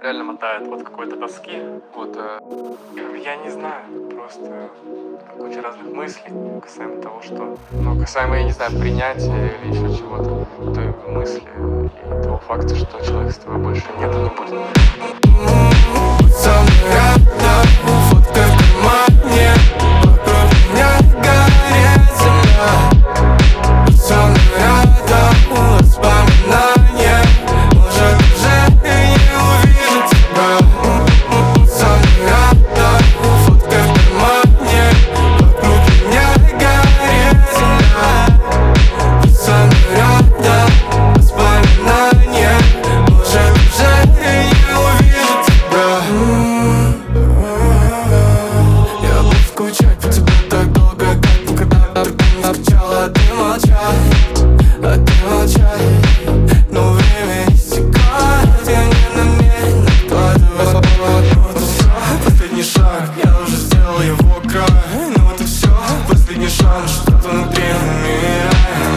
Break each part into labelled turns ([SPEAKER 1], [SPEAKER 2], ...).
[SPEAKER 1] реально мотает от какой-то тоски. Вот, я не знаю, просто куча разных мыслей касаемо того, что, ну, касаемо, я не знаю, принятия или еще чего-то, той мысли и того факта, что человека с тобой больше нет и не будет.
[SPEAKER 2] Но время истекает, я не намерен откладывать. Вот и все, последний шаг, я уже сделал его край. Ну вот и все, последний шанс, что-то внутри умирает.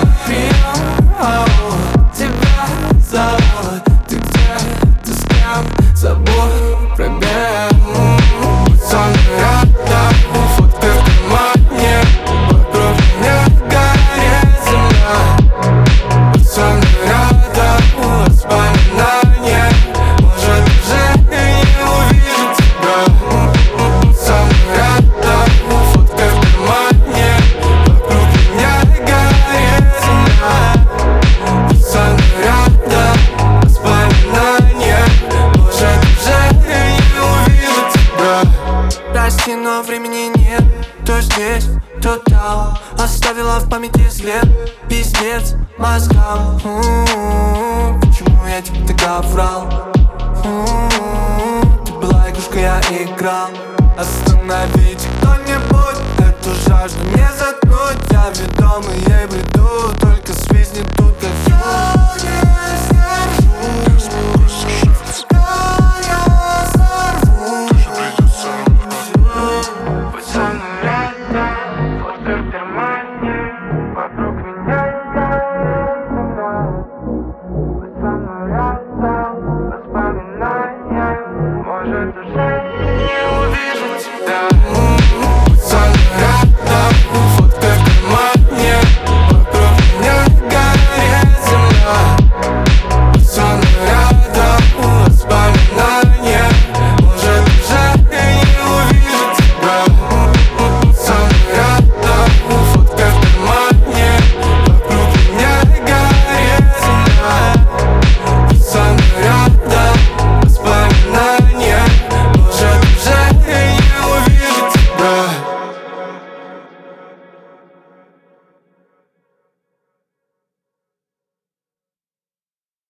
[SPEAKER 2] Тебя зовут, ты где, ты с кем, забудь пробег. Будь со мной рядом, фотка в кармане, вокруг меня горит земля. Будь со мной рядом, воспоминания, может уже и не увижу тебя. Будь со мной рядом, фотка в кармане, вокруг меня горит земля. Будь со мной рядом, воспоминания, может уже и не увижу тебя. Прости, но времени нет, то здесь, то там. Оставила в памяти след, пиздец мозгам. Почему я тебе тогда врал? Ты была игрушкой, я играл. Остановите кто-нибудь эту жажду не заткнуть. Я ведомый ей бреду, только свистнет тут.